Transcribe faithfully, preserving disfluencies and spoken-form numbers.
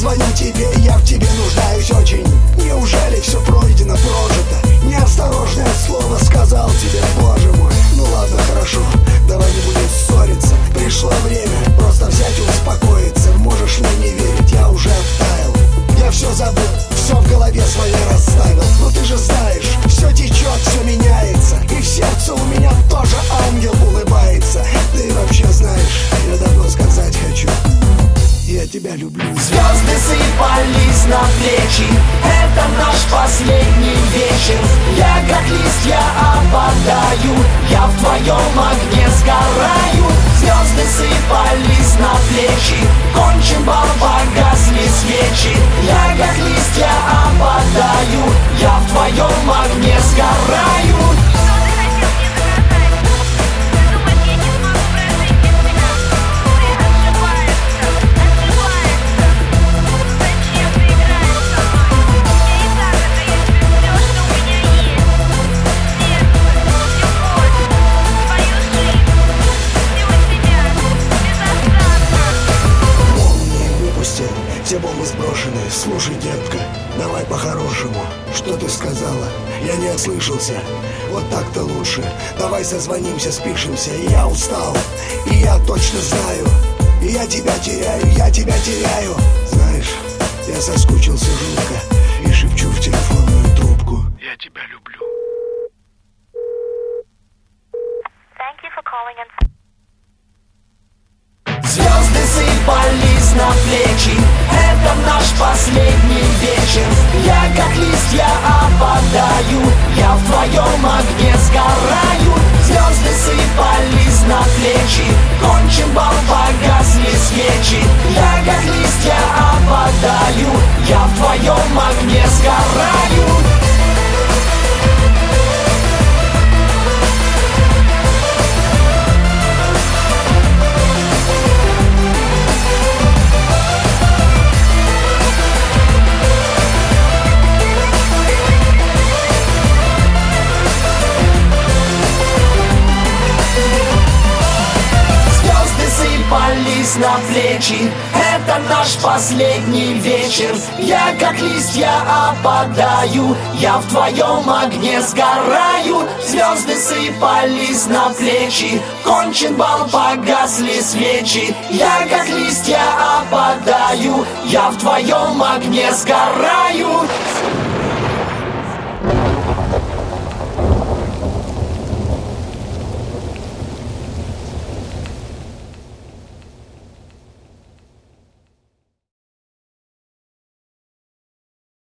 звоню тебе, я в тебе нуждаюсь очень. Неужели все пройдено, прожито? Неосторожное слово сказал тебе, боже мой. Ну ладно, хорошо, давай не будем ссориться. Пришло время просто взять и успокоиться. Можешь мне не верить, я уже оттаял. Я все забыл, все в голове своей расставил. Но ты же знаешь, все течет, все меняется. И в сердце у меня тоже ангел улыбается. Ты вообще знаешь, я давно сказать хочу: я тебя люблю. Звезды сыпались на плечи, это наш последний вечер. Я как листья опадаю, я в твоем огне сгораю. Звезды сыпались на плечи, кончен бал, погасли свечи. Я как листья опадаю, я в твоем огне сгораю. Все бомбы сброшены. Слушай, детка, давай по-хорошему. Что ты сказала? Я не ослышался. Вот так-то лучше. Давай созвонимся, спишемся. Я устал, и я точно знаю. И я тебя теряю, я тебя теряю. Знаешь, я соскучился жутко и шепчу в телефонную трубку: я тебя люблю. Звезды сыпались на плечи, это наш последний вечер. Я как листья опадаю, я в твоем огне сгораю. Звезды сыпались на плечи, кончен бал, погасли свечи. Я как листья опадаю, я в твоем огне сгораю. Сыпались на плечи, это наш последний вечер. Я как листья опадаю, я в твоем огне сгораю. Звезды сыпались на плечи, кончен бал, погасли свечи. Я как листья опадаю, я в твоем огне сгораю.